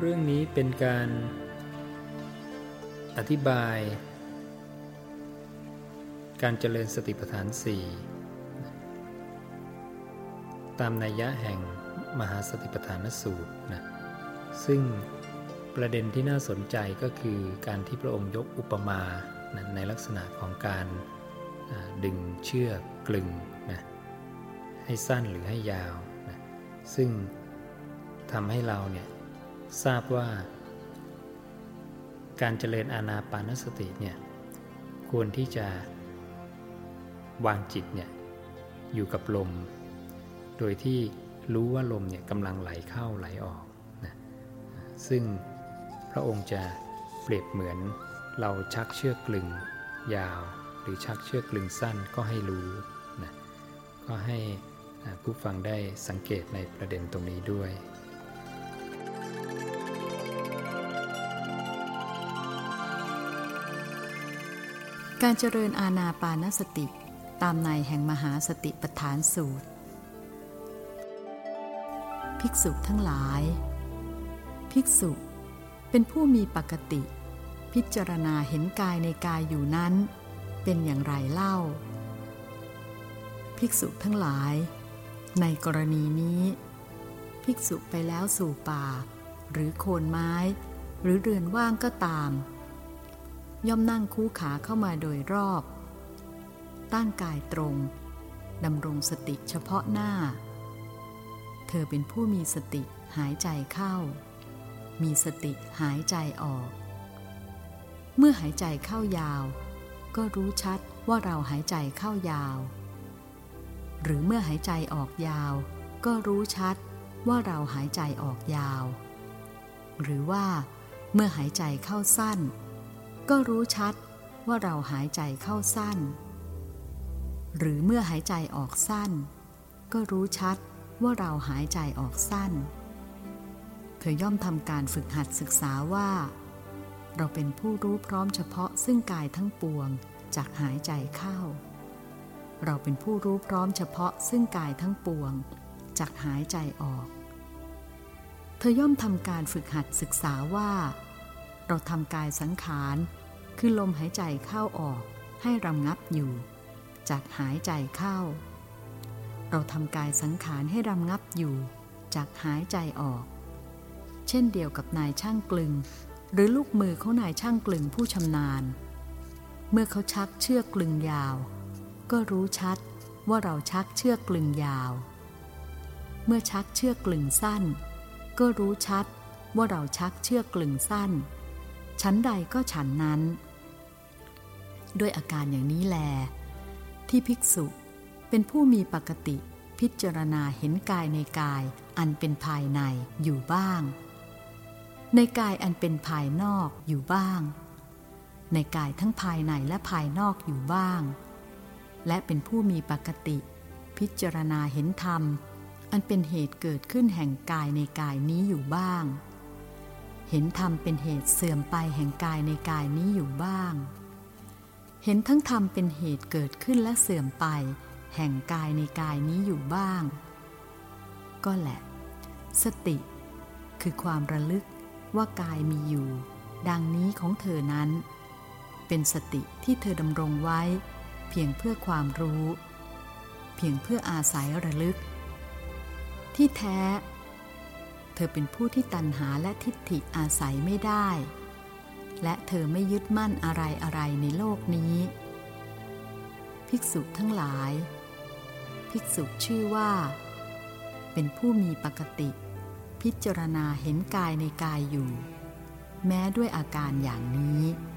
เรื่องนี้เป็นการอธิบายการเจริญสติปัฏฐาน4ตามนัยยะแห่งมหาสติปัฏฐานสูตรนะซึ่งประเด็นที่น่าสนใจก็คือการที่พระองค์ยกอุปมานะในลักษณะของการดึงเชือกกลึงนะให้สั้นหรือให้ยาวนะซึ่งทำให้เราเนี่ยทราบว่าการเจริญอานาปานสติเนี่ยควรที่จะวางจิตเนี่ยอยู่กับลมโดยที่รู้ว่าลมเนี่ยกำลังไหลเข้าไหลออกนะซึ่งพระองค์จะเปรียบเหมือนเราชักเชือกกลึงยาวหรือชักเชือกกลึงสั้นก็ให้รู้นะก็ให้ผู้ฟังได้สังเกตในประเด็นตรงนี้ด้วยการเจริญอานาปานสติตามในแห่งมหาสติปัฏฐานสูตรภิกษุทั้งหลายภิกษุเป็นผู้มีปกติพิจารณาเห็นกายในกายอยู่นั้นเป็นอย่างไรเล่าภิกษุทั้งหลายในกรณีนี้ภิกษุไปแล้วสู่ป่าหรือโคนไม้หรือเรือนว่างก็ตามย่อมนั่งคู่ขาเข้ามาโดยรอบตั้งกายตรงดำรงสติเฉพาะหน้าเธอเป็นผู้มีสติหายใจเข้ามีสติหายใจออกเมื่อหายใจเข้ายาวก็รู้ชัดว่าเราหายใจเข้ายาวหรือเมื่อหายใจออกยาวก็รู้ชัดว่าเราหายใจออกยาวหรือว่าเมื่อหายใจเข้าสั้นก็รู้ชัดว่าเราหายใจเข้าสั้นหรือเมื่อหายใจออกสั้นก็รู้ชัดว่าเราหายใจออกสั้นเธอย่อมทำการฝึกหัดศึกษาว่าเราเป็นผู้รู้พร้อมเฉพาะซึ่งกายทั้งปวงจากหายใจเข้าเราเป็นผู้รู้พร้อมเฉพาะซึ่งกายทั้งปวงจากหายใจออกเธอย่อมทำการฝึกหัดศึกษาว่าเราทำกายสังขารคือลมหายใจเข้าออกให้รำงับอยู่จากหายใจเข้าเราทำกายสังขารให้รำงับอยู่จากหายใจออกเช่นเดียวกับนายช่างกลึงหรือลูกมือของนายช่างกลึงผู้ชำนาญเมื่อเขาชักเชือกกลึงยาวก็รู้ชัดว่าเราชักเชือกกลึงยาวเมื่อชักเชือกกลึงสั้นก็รู้ชัดว่าเราชักเชือกกลึงสั้นฉันใดก็ฉันนั้นด้วยอาการอย่างนี้แลที่ภิกษุเป็นผู้มีปกติพิจารณาเห็นกายในกายอันเป็นภายในอยู่บ้างในกายอันเป็นภายนอกอยู่บ้างในกายทั้งภายในและภายนอกอยู่บ้างและเป็นผู้มีปกติพิจารณาเห็นธรรมอันเป็นเหตุเกิดขึ้นแห่งกายในกายนี้อยู่บ้างเห็นธรรมเป็นเหตุเสื่อมไปแห่งกายในกายนี้อยู่บ้างเห็นทั้งธรรมเป็นเหตุเกิดขึ้นและเสื่อมไปแห่งกายในกายนี้อยู่บ้างก็แหละสติคือความระลึกว่ากายมีอยู่ดังนี้ของเธอนั้นเป็นสติที่เธอดำรงไว้เพียงเพื่อความรู้เพียงเพื่ออาศัยระลึกที่แท้เธอเป็นผู้ที่ตัณหาและทิฏฐิอาศัยไม่ได้และเธอไม่ยึดมั่นอะไรในโลกนี้ภิกษุทั้งหลายภิกษุชื่อว่าเป็นผู้มีปกติพิจารณาเห็นกายในกายอยู่แม้ด้วยอาการอย่างนี้